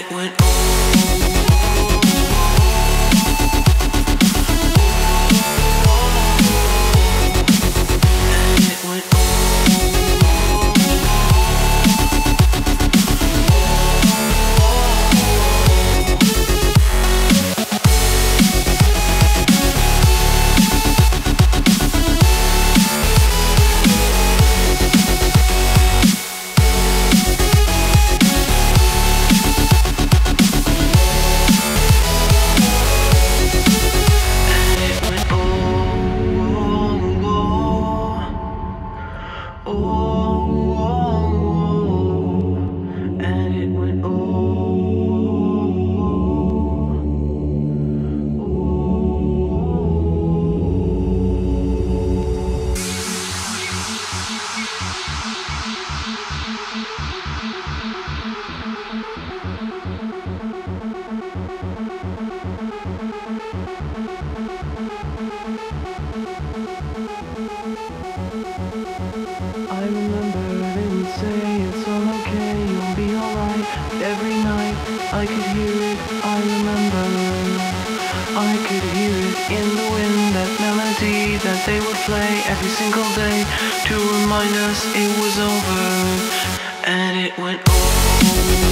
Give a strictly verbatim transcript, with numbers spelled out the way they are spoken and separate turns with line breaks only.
it went oh.
I remember they would say it's all okay, you'll be alright. Every night I could hear it, I remember. I could hear it in the wind, that melody that they would play every single day to remind us it was over. And it went oh.